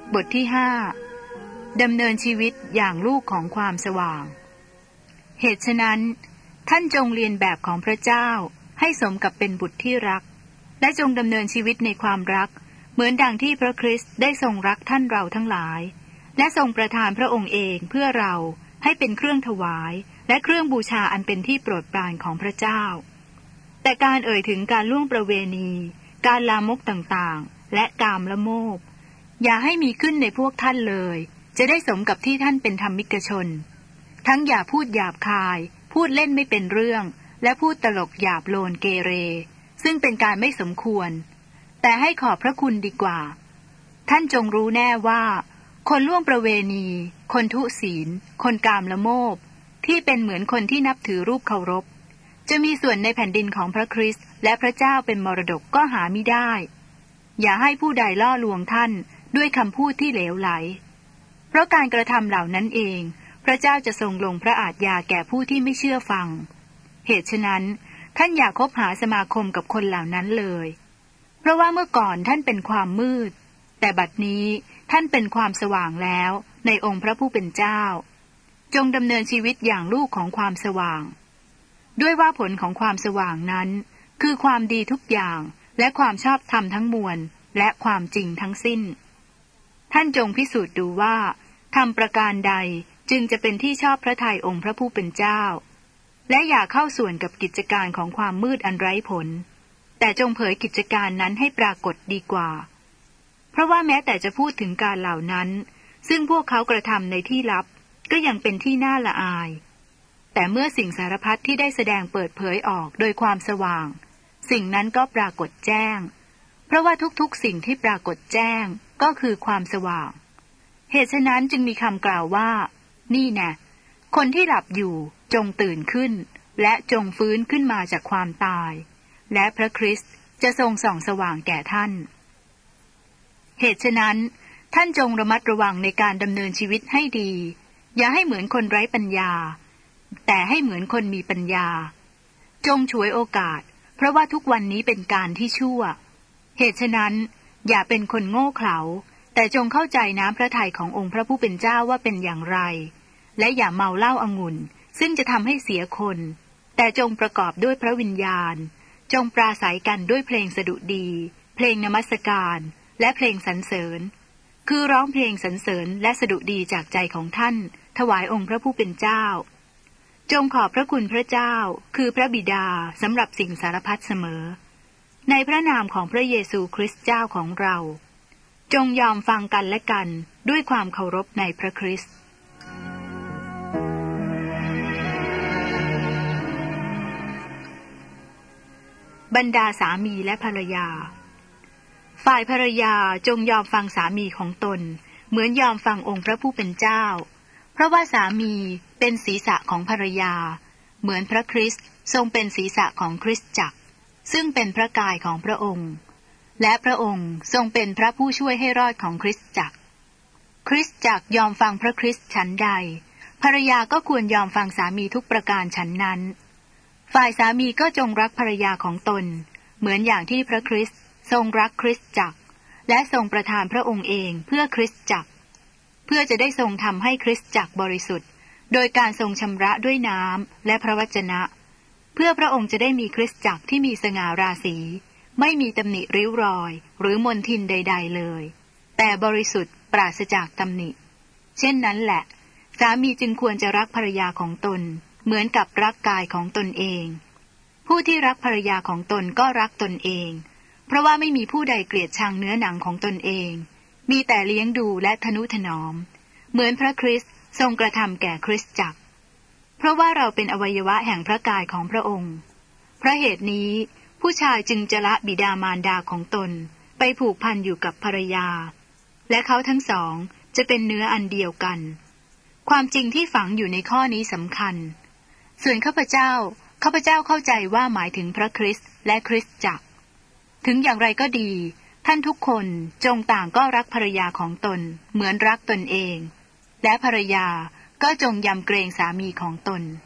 บทที่5ดำเนินชีวิตอย่างลูกของความสว่างเหตุฉะนั้นท่านจงเรียนแบบของพระเจ้าให้สมกับเป็นบุตรที่รักและจงดำเนินชีวิตในความรักเหมือนดังที่พระคริสต์ได้ทรงรักท่านเราทั้งหลายและทรงประทานพระองค์เองเพื่อเราให้เป็นเครื่องถวายและเครื่องบูชาอันเป็นที่โปรดปรานของพระเจ้าแต่การเอ่ยถึงการล่วงประเวณีการลามกต่างๆและกามละโมบอย่าให้มีขึ้นในพวกท่านเลยจะได้สมกับที่ท่านเป็นธรรมิกชนทั้งอย่าพูดหยาบคายพูดเล่นไม่เป็นเรื่องและพูดตลกหยาบโลนเกเรซึ่งเป็นการไม่สมควรแต่ให้ขอบพระคุณดีกว่าท่านจงรู้แน่ว่าคนล่วงประเวณีคนทุศีลคนกามละโมบที่เป็นเหมือนคนที่นับถือรูปเคารพจะมีส่วนในแผ่นดินของพระคริสต์และพระเจ้าเป็นมรดกก็หามิได้อย่าให้ผู้ใดล่อลวงท่านด้วยคำพูดที่เหลวไหลเพราะการกระทำเหล่านั้นเองพระเจ้าจะทรงลงพระอาทยาแก่ผู้ที่ไม่เชื่อฟังเหตุฉะนั้นท่านอย่าคบหาสมาคมกับคนเหล่านั้นเลยเพราะว่าเมื่อก่อนท่านเป็นความมืดแต่บัดนี้ท่านเป็นความสว่างแล้วในองค์พระผู้เป็นเจ้าจงดำเนินชีวิตอย่างลูกของความสว่างด้วยว่าผลของความสว่างนั้นคือความดีทุกอย่างและความชอบธรรมทั้งมวลและความจริงทั้งสิ้นท่านจงพิสูจน์ดูว่าทำประการใดจึงจะเป็นที่ชอบพระทัยองค์พระผู้เป็นเจ้าและอย่าเข้าส่วนกับกิจการของความมืดอันไร้ผลแต่จงเผยกิจการนั้นให้ปรากฏดีกว่าเพราะว่าแม้แต่จะพูดถึงการเหล่านั้นซึ่งพวกเขากระทำในที่ลับก็ยังเป็นที่น่าละอายแต่เมื่อสิ่งสารพัดที่ได้แสดงเปิดเผยออกโดยความสว่างสิ่งนั้นก็ปรากฏแจ้งเพราะว่าทุกๆสิ่งที่ปรากฏแจ้งก็คือความสว่างเหตุฉะนั้นจึงมีคำกล่าวว่านี่แน่คนที่หลับอยู่จงตื่นขึ้นและจงฟื้นขึ้นมาจากความตายและพระคริสต์จะทรงส่องสว่างแก่ท่านเหตุฉะนั้นท่านจงระมัดระวังในการดำเนินชีวิตให้ดีอย่าให้เหมือนคนไร้ปัญญาแต่ให้เหมือนคนมีปัญญาจงฉวยโอกาสเพราะว่าทุกวันนี้เป็นการที่ชั่วเหตุฉะนั้นอย่าเป็นคนโง่เขลาแต่จงเข้าใจน้ำพระทัยขององค์พระผู้เป็นเจ้าว่าเป็นอย่างไรและอย่าเมาเหล้าองุ่นซึ่งจะทำให้เสียคนแต่จงประกอบด้วยพระวิญญาณจงปราศัยกันด้วยเพลงสดุดีเพลงนมัสการและเพลงสรรเสริญคือร้องเพลงสรรเสริญและสดุดีจากใจของท่านถวายองค์พระผู้เป็นเจ้าจงขอบพระคุณพระเจ้าคือพระบิดาสำหรับสิ่งสารพัดเสมอในพระนามของพระเยซูคริสต์เจ้าของเราจงยอมฟังกันและกันด้วยความเคารพในพระคริสต์บรรดาสามีและภรรยาฝ่ายภรรยาจงยอมฟังสามีของตนเหมือนยอมฟังองค์พระผู้เป็นเจ้าเพราะว่าสามีเป็นศีรษะของภรรยาเหมือนพระคริสต์ทรงเป็นศีรษะของคริสตจักรซึ่งเป็นพระกายของพระองค์และพระองค์ทรงเป็นพระผู้ช่วยให้รอดของคริสตจักรคริสตจักรยอมฟังพระคริสต์ฉันใดภรรยาก็ควรยอมฟังสามีทุกประการฉันนั้นฝ่ายสามีก็จงรักภรรยาของตนเหมือนอย่างที่พระคริสต์ทรงรักคริสตจักรและทรงประทานพระองค์เองเพื่อคริสตจักรเพื่อจะได้ทรงทำให้คริสตจักรบริสุทธิ์โดยการทรงชำระด้วยน้ำและพระวจนะเพื่อพระองค์จะได้มีคริสตจักรที่มีสง่าราศีไม่มีตำหนิริ้วรอยหรือมลทินใดๆเลยแต่บริสุทธิ์ปราศจากตำหนิเช่นนั้นแหละสามีจึงควรจะรักภรรยาของตนเหมือนกับรักกายของตนเองผู้ที่รักภรรยาของตนก็รักตนเองเพราะว่าไม่มีผู้ใดเกลียดชังเนื้อหนังของตนเองมีแต่เลี้ยงดูและทนุถนอมเหมือนพระคริสต์ทรงกระทำแก่คริสตจักรเพราะว่าเราเป็นอวัยวะแห่งพระกายของพระองค์เพราะเหตุนี้ผู้ชายจึงจะละบิดามารดาของตนไปผูกพันอยู่กับภรรยาและเขาทั้งสองจะเป็นเนื้ออันเดียวกันความจริงที่ฝังอยู่ในข้อนี้สำคัญส่วนข้าพเจ้าเข้าใจว่าหมายถึงพระคริสต์และคริสตจักรถึงอย่างไรก็ดีท่านทุกคนจงต่างก็รักภรรยาของตนเหมือนรักตนเองและภรรยาก็จงยำเกรงสามีของตน